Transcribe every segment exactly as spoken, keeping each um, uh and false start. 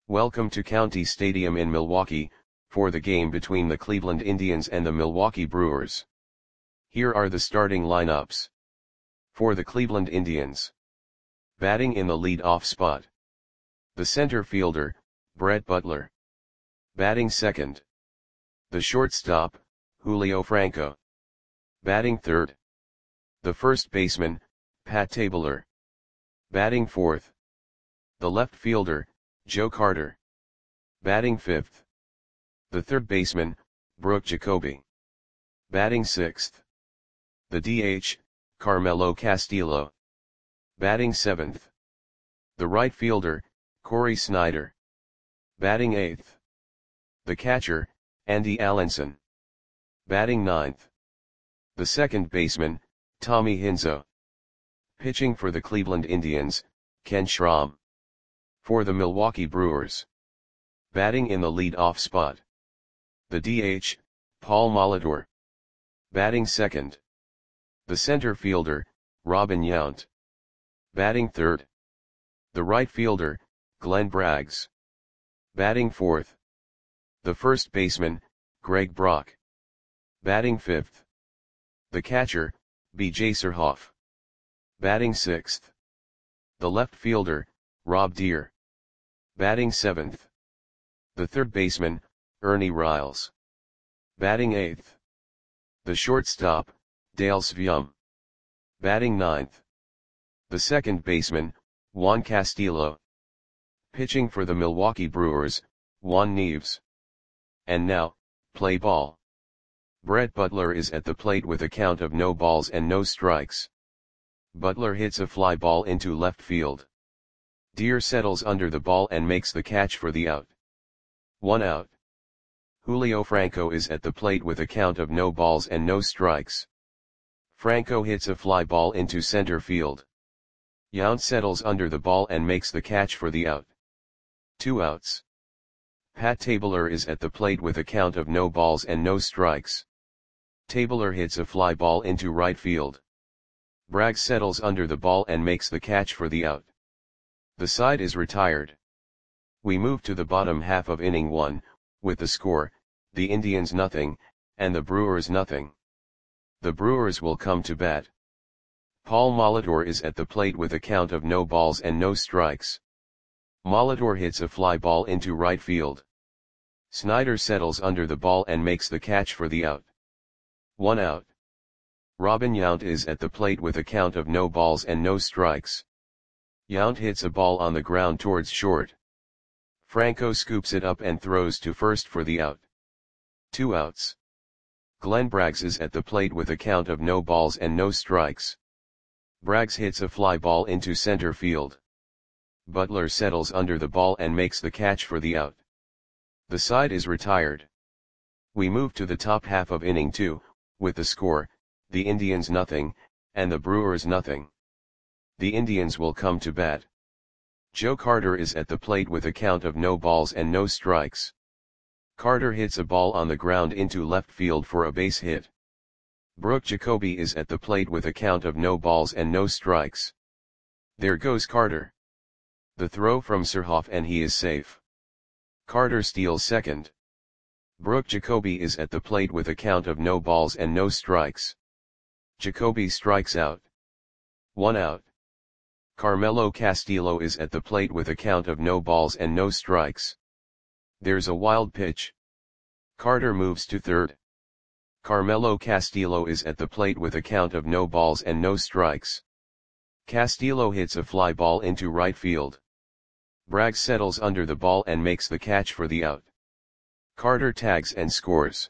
Welcome to County Stadium in Milwaukee, for the game between the Cleveland Indians and the Milwaukee Brewers. Here are the starting lineups. For the Cleveland Indians. Batting in the lead-off spot. The center fielder, Brett Butler. Batting second. The shortstop, Julio Franco. Batting third. The first baseman, Pat Tabler. Batting fourth. The left fielder, Joe Carter. Batting fifth. The third baseman, Brooke Jacoby. Batting sixth. The D H, Carmelo Castillo. Batting seventh. The right fielder, Cory Snyder. Batting eighth. The catcher, Andy Allenson. Batting ninth. The second baseman, Tommy Hinzo. Pitching for the Cleveland Indians, Ken Schramm. For the Milwaukee Brewers. Batting in the lead-off spot. The D H, Paul Molitor. Batting second. The center fielder, Robin Yount. Batting third. The right fielder, Glenn Braggs. Batting fourth. The first baseman, Greg Brock. Batting fifth. The catcher, B J Surhoff. Batting sixth. The left fielder, Rob Deere. Batting seventh. The third baseman, Ernie Riles. Batting eighth. The shortstop, Dale Sveum. Batting ninth. The second baseman, Juan Castillo. Pitching for the Milwaukee Brewers, Juan Nieves. And now, play ball. Brett Butler is at the plate with a count of no balls and no strikes. Butler hits a fly ball into left field. Deere settles under the ball and makes the catch for the out. One out. Julio Franco is at the plate with a count of no balls and no strikes. Franco hits a fly ball into center field. Yount settles under the ball and makes the catch for the out. Two outs. Pat Tabler is at the plate with a count of no balls and no strikes. Tabler hits a fly ball into right field. Braggs settles under the ball and makes the catch for the out. The side is retired. We move to the bottom half of inning one, with the score, the Indians nothing, and the Brewers nothing. The Brewers will come to bat. Paul Molitor is at the plate with a count of no balls and no strikes. Molitor hits a fly ball into right field. Snyder settles under the ball and makes the catch for the out. One out. Robin Yount is at the plate with a count of no balls and no strikes. Yount hits a ball on the ground towards short. Franco scoops it up and throws to first for the out. Two outs. Glenn Braggs is at the plate with a count of no balls and no strikes. Braggs hits a fly ball into center field. Butler settles under the ball and makes the catch for the out. The side is retired. We move to the top half of inning two, with the score, the Indians nothing, and the Brewers nothing. The Indians will come to bat. Joe Carter is at the plate with a count of no balls and no strikes. Carter hits a ball on the ground into left field for a base hit. Brooke Jacoby is at the plate with a count of no balls and no strikes. There goes Carter. The throw from Surhoff and he is safe. Carter steals second. Brooke Jacoby is at the plate with a count of no balls and no strikes. Jacoby strikes out. One out. Carmelo Castillo is at the plate with a count of no balls and no strikes. There's a wild pitch. Carter moves to third. Carmelo Castillo is at the plate with a count of no balls and no strikes. Castillo hits a fly ball into right field. Braggs settles under the ball and makes the catch for the out. Carter tags and scores.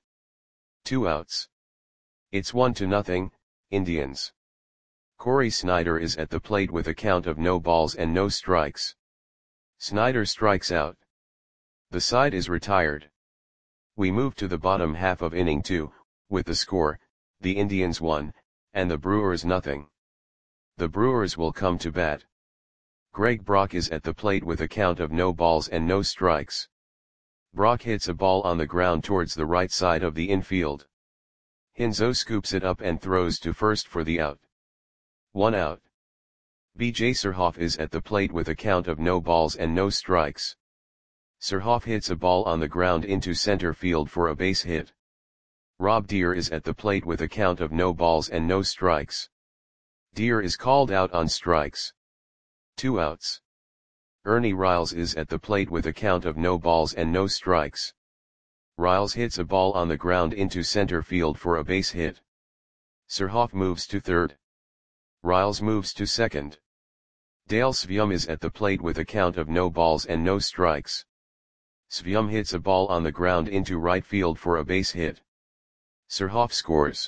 Two outs. It's one to nothing, Indians. Cory Snyder is at the plate with a count of no balls and no strikes. Snyder strikes out. The side is retired. We move to the bottom half of inning two, with the score, the Indians one, and the Brewers nothing. The Brewers will come to bat. Greg Brock is at the plate with a count of no balls and no strikes. Brock hits a ball on the ground towards the right side of the infield. Hinzo scoops it up and throws to first for the out. One out. B J Surhoff is at the plate with a count of no balls and no strikes. Surhoff hits a ball on the ground into center field for a base hit. Rob Deer is at the plate with a count of no balls and no strikes. Deer is called out on strikes. Two outs. Ernie Riles is at the plate with a count of no balls and no strikes. Riles hits a ball on the ground into center field for a base hit. Surhoff moves to third. Riles moves to second. Dale Svium is at the plate with a count of no balls and no strikes. Svium hits a ball on the ground into right field for a base hit. Surhoff scores.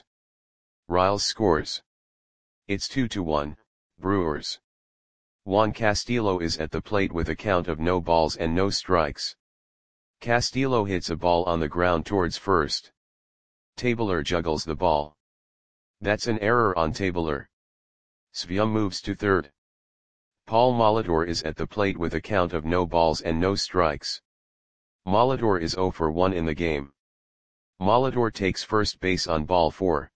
Riles scores. It's two to one, Brewers. Juan Castillo is at the plate with a count of no balls and no strikes. Castillo hits a ball on the ground towards first. Tabler juggles the ball. That's an error on Tabler. Svium moves to third. Paul Molitor is at the plate with a count of no balls and no strikes. Molitor is zero for one in the game. Molitor takes first base on ball four.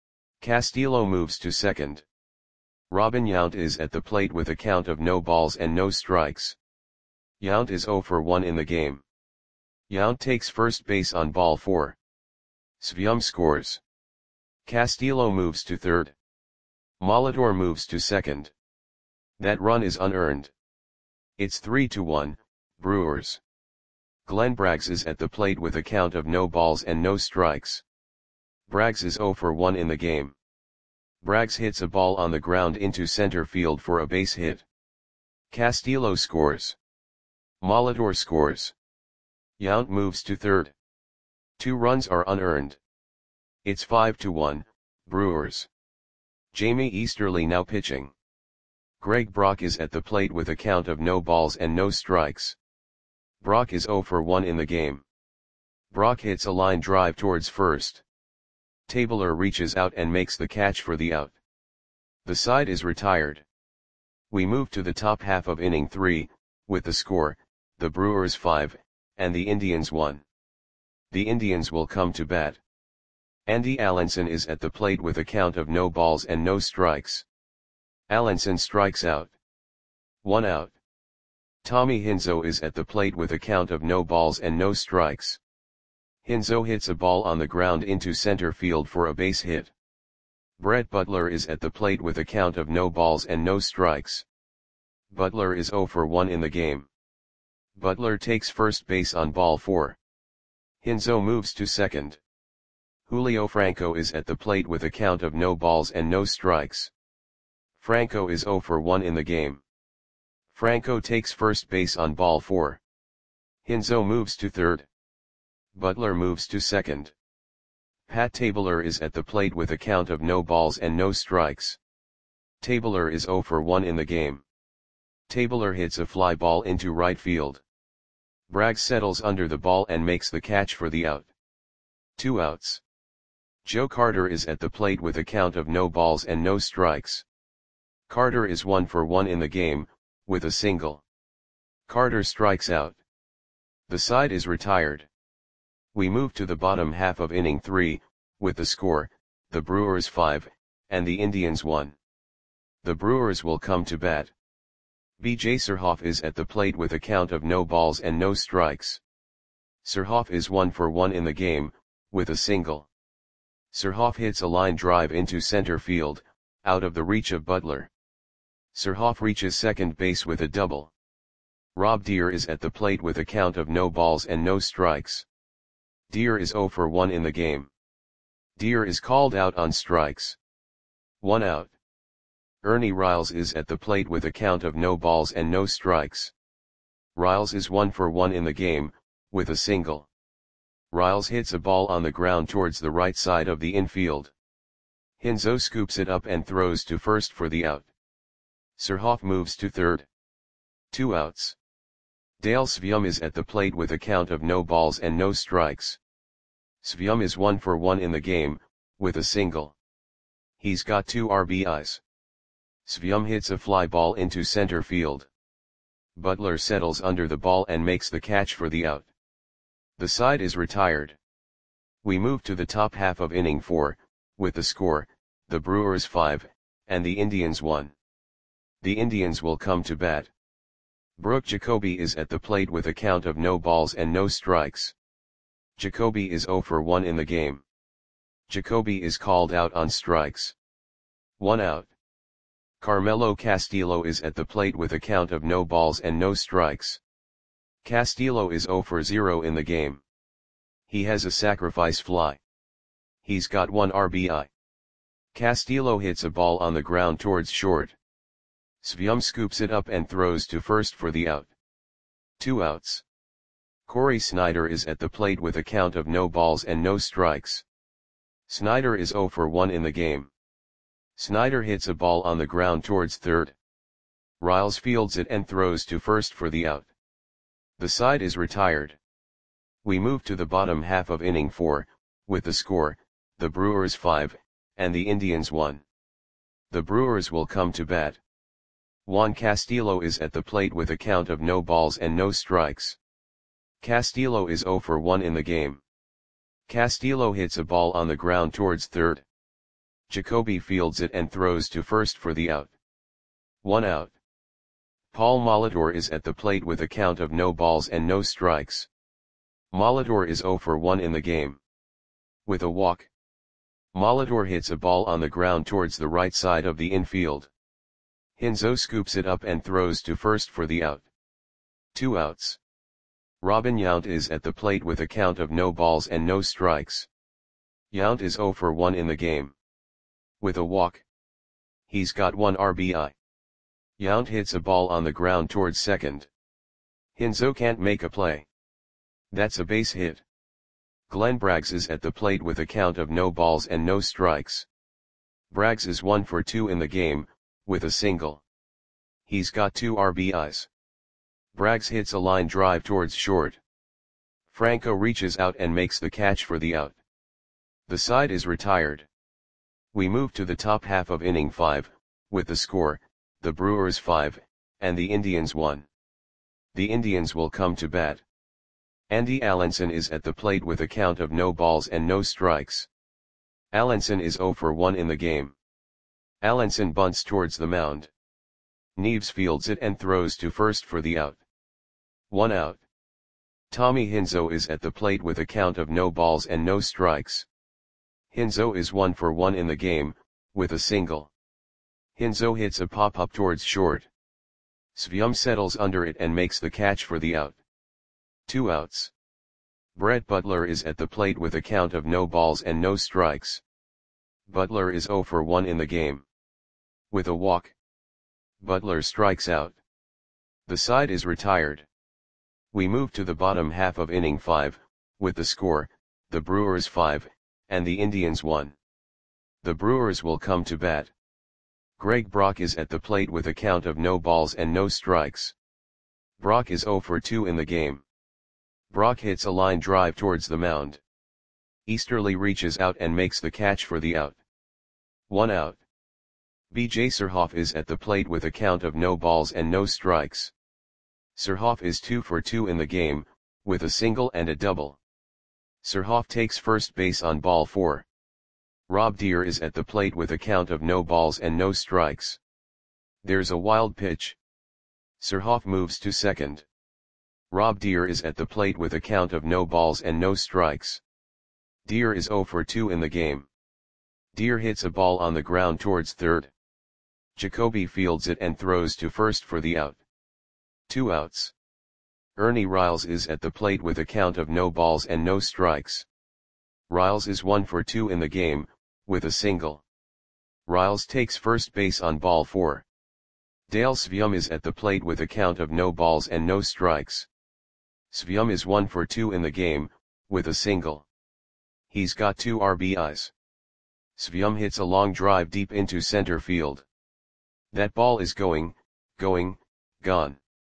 Castillo moves to second. Robin Yount is at the plate with a count of no balls and no strikes. Yount is zero for one in the game. Yount takes first base on ball four. Svium scores. Castillo moves to third. Molitor moves to second. That run is unearned. It's three to one, Brewers. Glenn Braggs is at the plate with a count of no balls and no strikes. Braggs is zero for one in the game. Braggs hits a ball on the ground into center field for a base hit. Castillo scores. Molitor scores. Yount moves to third. Two runs are unearned. It's five to one, Brewers. Jamie Easterly now pitching. Greg Brock is at the plate with a count of no balls and no strikes. Brock is zero for one in the game. Brock hits a line drive towards first. Tabler reaches out and makes the catch for the out. The side is retired. We move to the top half of inning three, with the score, the Brewers five, and the Indians one. The Indians will come to bat. Andy Allenson is at the plate with a count of no balls and no strikes. Allenson strikes out. One out. Tommy Hinzo is at the plate with a count of no balls and no strikes. Hinzo hits a ball on the ground into center field for a base hit. Brett Butler is at the plate with a count of no balls and no strikes. Butler is zero for one in the game. Butler takes first base on ball four. Hinzo moves to second. Julio Franco is at the plate with a count of no balls and no strikes. Franco is zero for one in the game. Franco takes first base on ball four. Hinzo moves to third. Butler moves to second. Pat Tabler is at the plate with a count of no balls and no strikes. Tabler is zero for one in the game. Tabler hits a fly ball into right field. Braggs settles under the ball and makes the catch for the out. Two outs. Joe Carter is at the plate with a count of no balls and no strikes. Carter is one for one in the game, with a single. Carter strikes out. The side is retired. We move to the bottom half of inning three, with the score, the Brewers five, and the Indians one. The Brewers will come to bat. B J Surhoff is at the plate with a count of no balls and no strikes. Surhoff is one for one in the game, with a single. Surhoff hits a line drive into center field, out of the reach of Butler. Surhoff reaches second base with a double. Rob Deer is at the plate with a count of no balls and no strikes. Deer is zero for one in the game. Deer is called out on strikes. One out. Ernie Riles is at the plate with a count of no balls and no strikes. Riles is one for one in the game, with a single. Riles hits a ball on the ground towards the right side of the infield. Hinzo scoops it up and throws to first for the out. Surhoff moves to third. Two outs. Dale Svium is at the plate with a count of no balls and no strikes. Svium is one for one in the game, with a single. He's got two R B Is. Svium hits a fly ball into center field. Butler settles under the ball and makes the catch for the out. The side is retired. We move to the top half of inning four, with the score, the Brewers five, and the Indians one. The Indians will come to bat. Brooke Jacoby is at the plate with a count of no balls and no strikes. Jacoby is zero for one in the game. Jacoby is called out on strikes. One out. Carmelo Castillo is at the plate with a count of no balls and no strikes. Castillo is zero for zero in the game. He has a sacrifice fly. He's got one R B I. Castillo hits a ball on the ground towards short. Svyum scoops it up and throws to first for the out. Two outs. Corey Snyder is at the plate with a count of no balls and no strikes. Snyder is zero for one in the game. Snyder hits a ball on the ground towards third. Riles fields it and throws to first for the out. The side is retired. We move to the bottom half of inning four, with the score, the Brewers five, and the Indians one. The Brewers will come to bat. Juan Castillo is at the plate with a count of no balls and no strikes. Castillo is zero for one in the game. Castillo hits a ball on the ground towards third. Jacoby fields it and throws to first for the out. One out. Paul Molitor is at the plate with a count of no balls and no strikes. Molitor is zero for one in the game. With a walk. Molitor hits a ball on the ground towards the right side of the infield. Hinzo scoops it up and throws to first for the out. Two outs. Robin Yount is at the plate with a count of no balls and no strikes. Yount is zero for one in the game. With a walk. He's got one R B I. Yount hits a ball on the ground towards second. Hinzo can't make a play. That's a base hit. Glenn Braggs is at the plate with a count of no balls and no strikes. Braggs is one for two in the game, with a single. He's got two R B Is. Braggs hits a line drive towards short. Franco reaches out and makes the catch for the out. The side is retired. We move to the top half of inning five, with the score, the Brewers five, and the Indians one. The Indians will come to bat. Andy Allenson is at the plate with a count of no balls and no strikes. Allenson is zero for one in the game. Allenson bunts towards the mound. Neves fields it and throws to first for the out. One out. Tommy Hinzo is at the plate with a count of no balls and no strikes. Hinzo is one for one in the game, with a single. Hinzo hits a pop-up towards short. Svyum settles under it and makes the catch for the out. Two outs. Brett Butler is at the plate with a count of no balls and no strikes. Butler is zero for one in the game. With a walk. Butler strikes out. The side is retired. We move to the bottom half of inning five, with the score, the Brewers five, and the Indians one. The Brewers will come to bat. Greg Brock is at the plate with a count of no balls and no strikes. Brock is zero for two in the game. Brock hits a line drive towards the mound. Easterly reaches out and makes the catch for the out. One out. B J Surhoff is at the plate with a count of no balls and no strikes. Surhoff is two for two in the game, with a single and a double. Surhoff takes first base on ball four. Rob Deere is at the plate with a count of no balls and no strikes. There's a wild pitch. Surhoff moves to second. Rob Deere is at the plate with a count of no balls and no strikes. Deere is zero for two in the game. Deere hits a ball on the ground towards third. Jacoby fields it and throws to first for the out. Two outs. Ernie Riles is at the plate with a count of no balls and no strikes. Riles is one for two in the game, with a single. Riles takes first base on ball four. Dale Svyum is at the plate with a count of no balls and no strikes. Svyum is one for two in the game, with a single. He's got two R B Is. Svyum hits a long drive deep into center field. That ball is going, going, gone.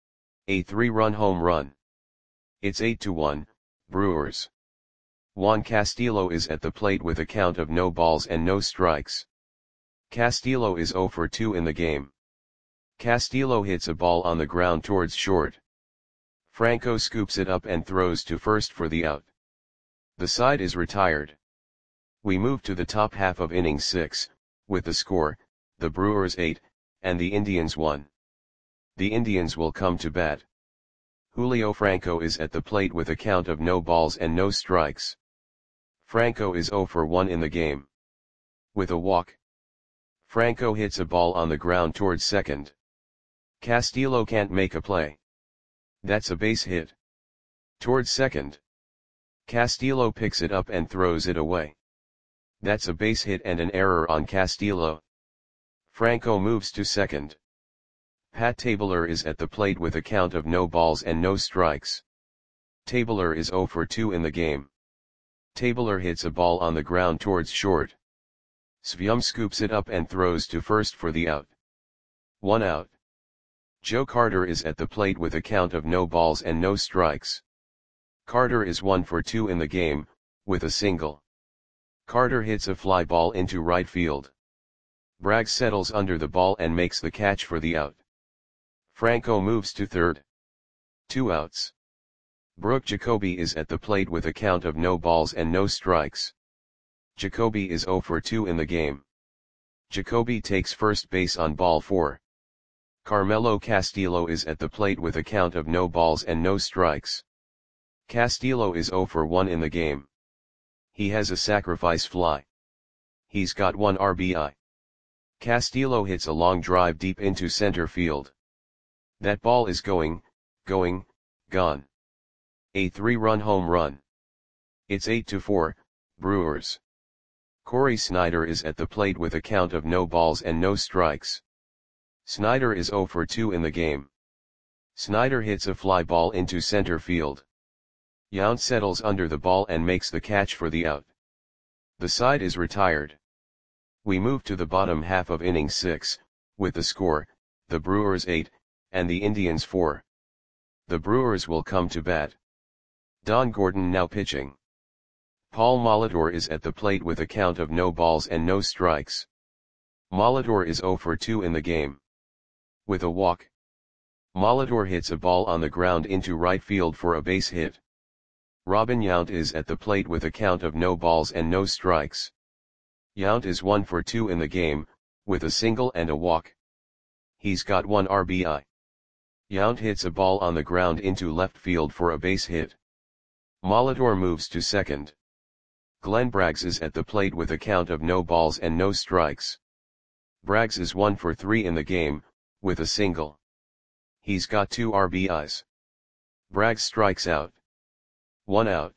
A three-run home run. It's eight to one, Brewers. Juan Castillo is at the plate with a count of no balls and no strikes. Castillo is zero for two in the game. Castillo hits a ball on the ground towards short. Franco scoops it up and throws to first for the out. The side is retired. We move to the top half of inning six, with the score, the Brewers eight, and the Indians one. The Indians will come to bat. Julio Franco is at the plate with a count of no balls and no strikes. Franco is zero for one in the game. With a walk, Franco hits a ball on the ground towards second. Castillo can't make a play. That's a base hit. Towards second. Castillo picks it up and throws it away. That's a base hit and an error on Castillo. Franco moves to second. Pat Tabler is at the plate with a count of no balls and no strikes. Tabler is zero for two in the game. Tabler hits a ball on the ground towards short. Svyum scoops it up and throws to first for the out. One out. Joe Carter is at the plate with a count of no balls and no strikes. Carter is one for two in the game, with a single. Carter hits a fly ball into right field. Bragg settles under the ball and makes the catch for the out. Franco moves to third. Two outs. Brooke Jacoby is at the plate with a count of no balls and no strikes. Jacoby is zero for two in the game. Jacoby takes first base on ball four. Carmelo Castillo is at the plate with a count of no balls and no strikes. Castillo is zero for one in the game. He has a sacrifice fly. He's got one R B I. Castillo hits a long drive deep into center field. That ball is going, going, gone. A three-run home run. It's eight to four, Brewers. Corey Snyder is at the plate with a count of no balls and no strikes. Snyder is zero for two in the game. Snyder hits a fly ball into center field. Yount settles under the ball and makes the catch for the out. The side is retired. We move to the bottom half of inning six, with the score, the Brewers eight, and the Indians four. The Brewers will come to bat. Don Gordon now pitching. Paul Molitor is at the plate with a count of no balls and no strikes. Molitor is zero for two in the game. With a walk, Molitor hits a ball on the ground into right field for a base hit. Robin Yount is at the plate with a count of no balls and no strikes. Yount is one for two in the game, with a single and a walk. He's got one R B I. Yount hits a ball on the ground into left field for a base hit. Molitor moves to second. Glenn Braggs is at the plate with a count of no balls and no strikes. Braggs is one for three in the game, with a single. He's got two R B Is. Braggs strikes out. One out.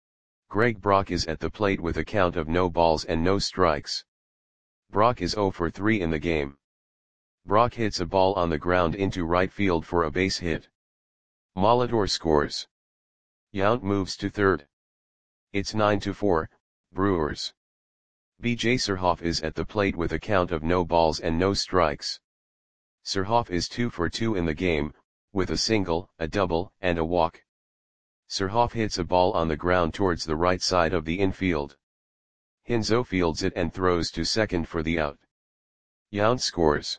Greg Brock is at the plate with a count of no balls and no strikes. Brock is zero for three in the game. Brock hits a ball on the ground into right field for a base hit. Molitor scores. Yount moves to third. It's nine to four, Brewers. B J Surhoff is at the plate with a count of no balls and no strikes. Surhoff is two for two in the game, with a single, a double, and a walk. Surhoff hits a ball on the ground towards the right side of the infield. Hinzo fields it and throws to second for the out. Yount scores.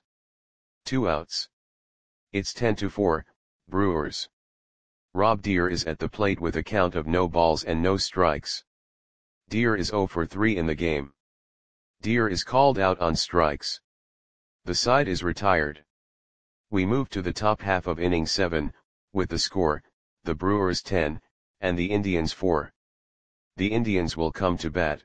Two outs. It's ten to four, Brewers. Rob Deere is at the plate with a count of no balls and no strikes. Deere is zero for three in the game. Deere is called out on strikes. The side is retired. We move to the top half of inning seven, with the score, the Brewers ten, and the Indians four. The Indians will come to bat.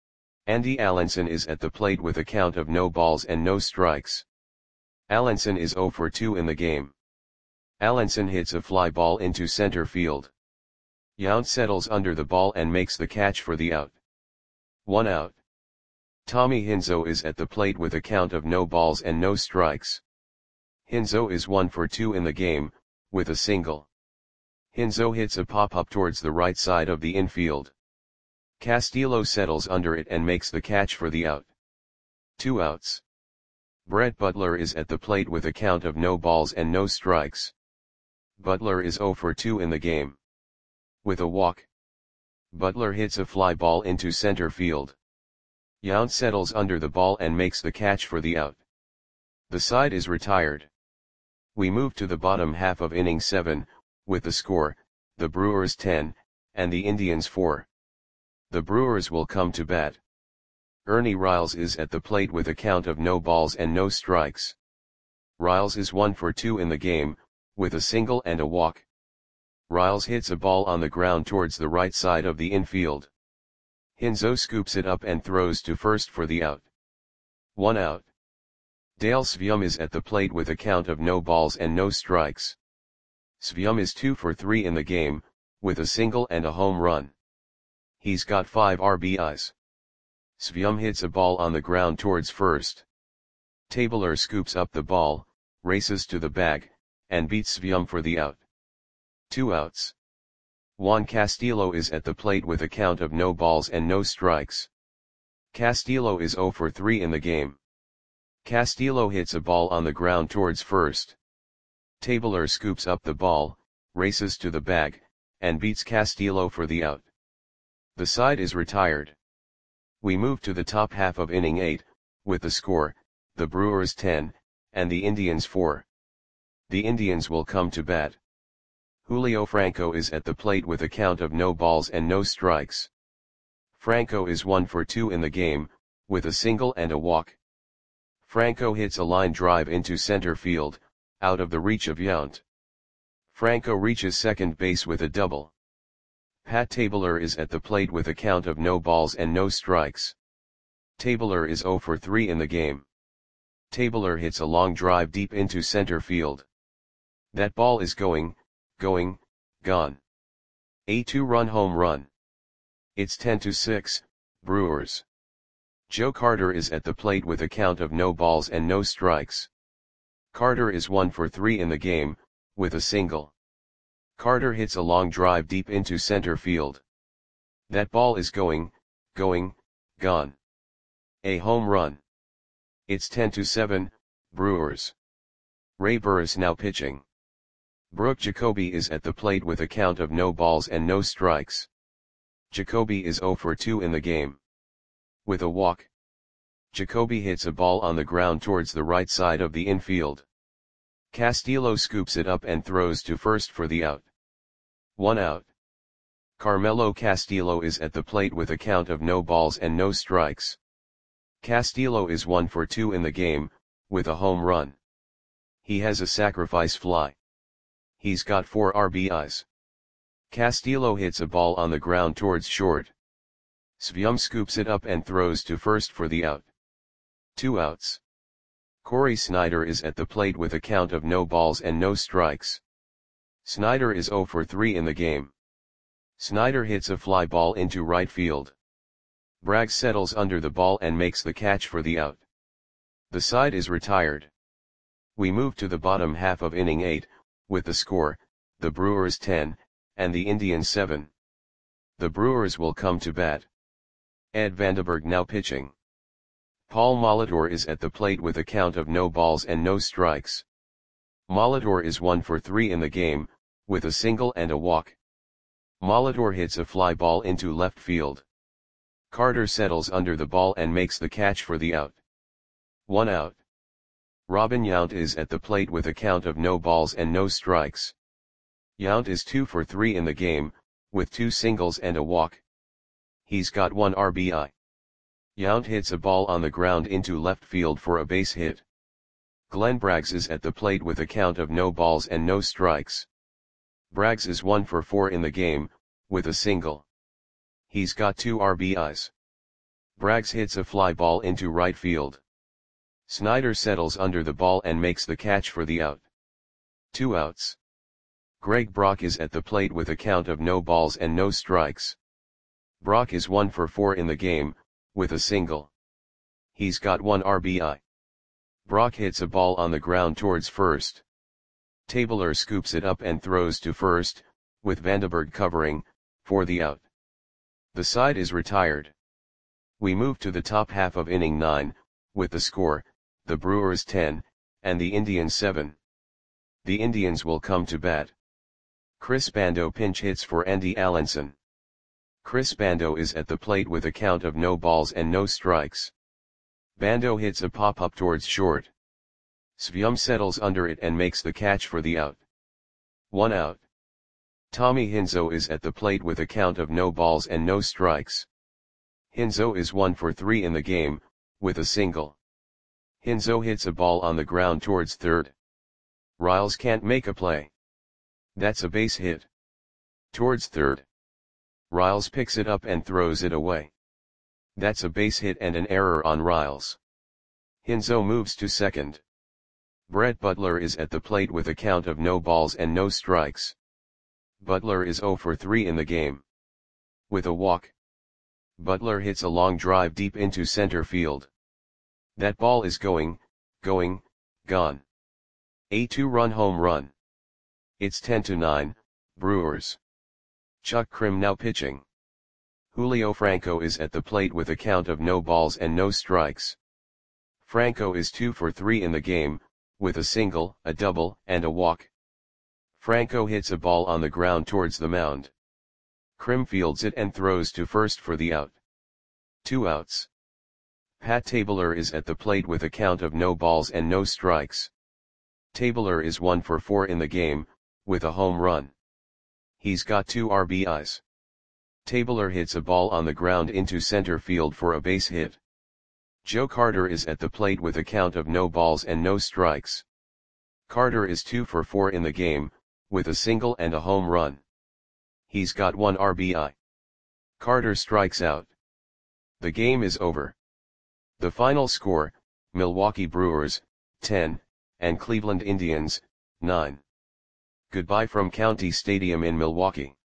Andy Allenson is at the plate with a count of no balls and no strikes. Allenson is zero for two in the game. Allenson hits a fly ball into center field. Yount settles under the ball and makes the catch for the out. One out. Tommy Hinzo is at the plate with a count of no balls and no strikes. Hinzo is one for two in the game, with a single. Hinzo hits a pop-up towards the right side of the infield. Castillo settles under it and makes the catch for the out. Two outs. Brett Butler is at the plate with a count of no balls and no strikes. Butler is zero for two in the game. With a walk, Butler hits a fly ball into center field. Yount settles under the ball and makes the catch for the out. The side is retired. We move to the bottom half of inning seven, with the score, the Brewers ten, and the Indians four. The Brewers will come to bat. Ernie Riles is at the plate with a count of no balls and no strikes. Riles is one for two in the game, with a single and a walk. Riles hits a ball on the ground towards the right side of the infield. Hinzo scoops it up and throws to first for the out. One out. Dale Svium is at the plate with a count of no balls and no strikes. Svium is two for three in the game, with a single and a home run. He's got five R B Is. Svium hits a ball on the ground towards first. Tabler scoops up the ball, races to the bag, and beats Svium for the out. Two outs. Juan Castillo is at the plate with a count of no balls and no strikes. Castillo is zero for three in the game. Castillo hits a ball on the ground towards first. Tabler scoops up the ball, races to the bag, and beats Castillo for the out. The side is retired. We move to the top half of inning eight, with the score, the Brewers ten, and the Indians four. The Indians will come to bat. Julio Franco is at the plate with a count of no balls and no strikes. Franco is one for two in the game, with a single and a walk. Franco hits a line drive into center field, out of the reach of Yount. Franco reaches second base with a double. Pat Tabler is at the plate with a count of no balls and no strikes. Tabler is zero for three in the game. Tabler hits a long drive deep into center field. That ball is going, going, gone. A two-run home run. It's ten to six, Brewers. Joe Carter is at the plate with a count of no balls and no strikes. Carter is one for three in the game, with a single. Carter hits a long drive deep into center field. That ball is going, going, gone. A home run. It's ten to seven, Brewers. Ray Burris now pitching. Brooke Jacoby is at the plate with a count of no balls and no strikes. Jacoby is zero for two in the game. With a walk. Jacoby hits a ball on the ground towards the right side of the infield. Castillo scoops it up and throws to first for the out. One out. Carmelo Castillo is at the plate with a count of no balls and no strikes. Castillo is one for two in the game, with a home run. He has a sacrifice fly. He's got four R B Is. Castillo hits a ball on the ground towards short. Svium scoops it up and throws to first for the out. Two outs. Corey Snyder is at the plate with a count of no balls and no strikes. Snyder is zero for three in the game. Snyder hits a fly ball into right field. Braggs settles under the ball and makes the catch for the out. The side is retired. We move to the bottom half of inning eight, with the score, the Brewers ten, and the Indians seven. The Brewers will come to bat. Ed Vandenberg now pitching. Paul Molitor is at the plate with a count of no balls and no strikes. Molitor is one for three in the game, with a single and a walk. Molitor hits a fly ball into left field. Carter settles under the ball and makes the catch for the out. One out. Robin Yount is at the plate with a count of no balls and no strikes. Yount is two for three in the game, with two singles and a walk. He's got one R B I. Yount hits a ball on the ground into left field for a base hit. Glenn Braggs is at the plate with a count of no balls and no strikes. Braggs is one for four in the game, with a single. He's got two R B Is. Braggs hits a fly ball into right field. Snyder settles under the ball and makes the catch for the out. Two outs. Greg Brock is at the plate with a count of no balls and no strikes. Brock is one for four in the game, with a single. He's got one R B I. Brock hits a ball on the ground towards first. Tabler scoops it up and throws to first, with Vandenberg covering, for the out. The side is retired. We move to the top half of inning nine, with the score, the Brewers ten, and the Indians seven. The Indians will come to bat. Chris Bando pinch hits for Andy Allenson. Chris Bando is at the plate with a count of no balls and no strikes. Bando hits a pop-up towards short. Svium settles under it and makes the catch for the out. One out. Tommy Hinzo is at the plate with a count of no balls and no strikes. Hinzo is one for three in the game, with a single. Hinzo hits a ball on the ground towards third. Riles can't make a play. That's a base hit. Towards third. Riles picks it up and throws it away. That's a base hit and an error on Riles. Hinzo moves to second. Brett Butler is at the plate with a count of no balls and no strikes. Butler is zero for three in the game. With a walk, Butler hits a long drive deep into center field. That ball is going, going, gone. A two-run home run. It's ten to nine, Brewers. Chuck Krim now pitching. Julio Franco is at the plate with a count of no balls and no strikes. Franco is two for three in the game, with a single, a double, and a walk. Franco hits a ball on the ground towards the mound. Krim fields it and throws to first for the out. Two outs. Pat Tabler is at the plate with a count of no balls and no strikes. Tabler is one for four in the game, with a home run. He's got two R B Is. Tabler hits a ball on the ground into center field for a base hit. Joe Carter is at the plate with a count of no balls and no strikes. Carter is two for four in the game, with a single and a home run. He's got one R B I. Carter strikes out. The game is over. The final score, Milwaukee Brewers, ten, and Cleveland Indians, nine. Goodbye from County Stadium in Milwaukee.